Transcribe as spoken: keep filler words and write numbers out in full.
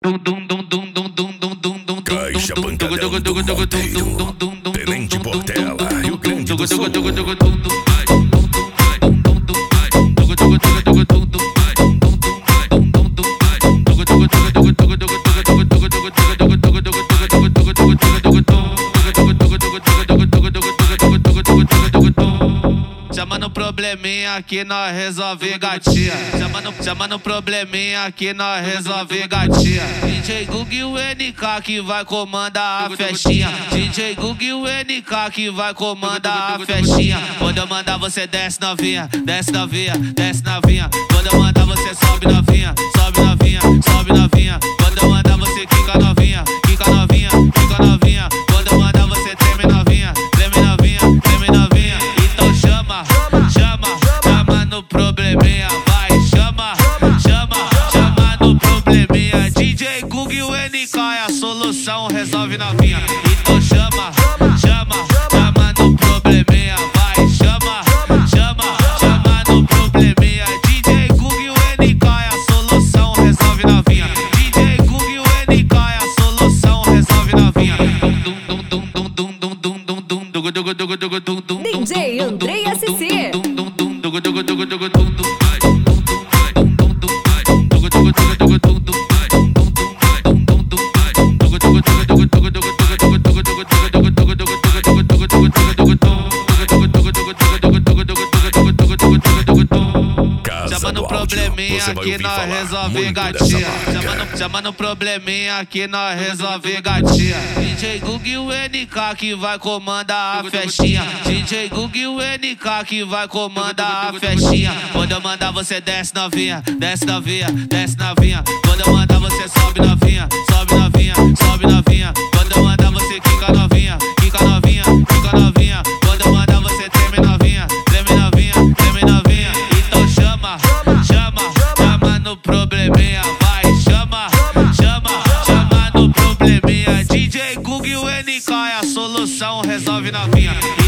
Caixa Pancadão do Rodeio, Tenente Portela, Rio Grande do Sul. Chama no probleminha que nós resolve gatinha. Chama no, chama no probleminha que nós resolve gatinha. D J Gug e o N K que vai comandar a festinha. D J Gug e o N K que vai comandar a festinha. Quando eu mandar você desce novinha, desce novinha, desce novinha. Quando eu mandar você sobe novinha, sobe novinha, sobe novinha. Quando eu mandar você quica novinha, quica novinha, quica novinha. Quando eu mandar você treme novinha, treme novinha, treme novinha. Então chama, chama, chama no probleminha, vai, chama, chama, chama no probleminha. D J Gug e o N K é a solução, resolve novinha. Então chama, chama, chama no probleminha, vai, chama, chama, chama no probleminha. D J Gug e o N K é a solução, resolve novinha. D J Gug e o N K é a solução, resolve novinha. D J Andrei S C. Chama no probleminha que nós resolve gatinha. Chama no, chama no probleminha que nós resolve gatinha. D J Gug e o N K que vai comandar a festinha. D J Gug e o N K que vai comandar a festinha. Quando eu mandar você desce novinha, desce novinha, desce novinha. Quando eu mandar você sobe novinha, sobe novinha, sobe novinha. Quando eu mandar você quica novinha, quica novinha, quica novinha. Quando eu mandar você treme novinha, treme novinha, treme novinha. Então chama, chama, chama no probleminha, vai, chama, chama, chama no probleminha. D J Gug e o N K é a solução, resolve novinha.